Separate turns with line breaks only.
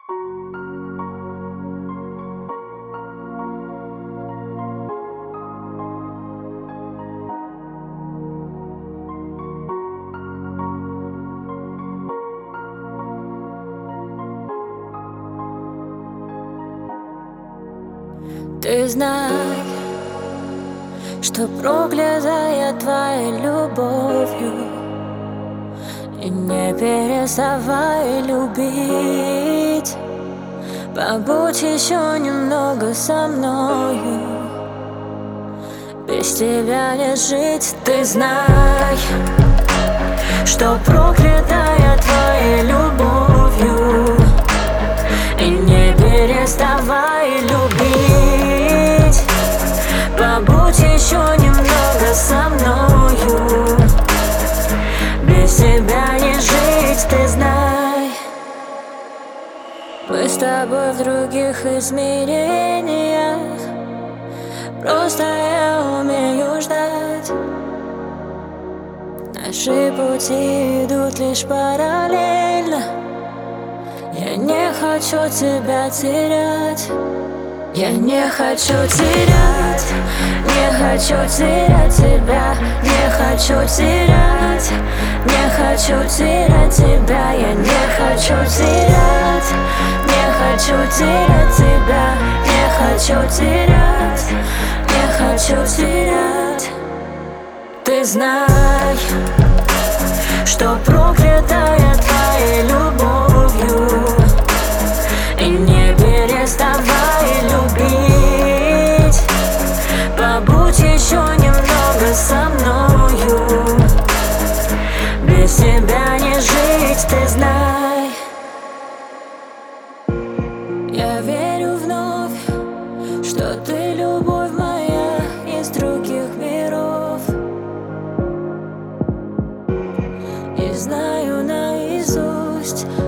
Ты знай, что проклята я твоей любовью, и не переставай любить. Побудь еще немного со мною, без тебя не жить. Ты знай, что проклята я твоей любовью, и не переставай любить. Побудь еще немного со мною, без тебя не жить. Ты знай, мы с тобой в других измерениях. Просто я умею ждать. Наши пути идут лишь параллельно. Я не хочу тебя терять. Я не хочу терять, не хочу терять тебя. Не хочу терять, не хочу терять тебя. Я не хочу терять, не хочу терять тебя. Не хочу терять, не хочу терять. Ты знай, что проклята я твоей любовью, и не переставай любить. Побудь еще немного со мною, без тебя не жить. Ты знай, я верю вновь, что ты любовь моя из других миров. И знаю наизусть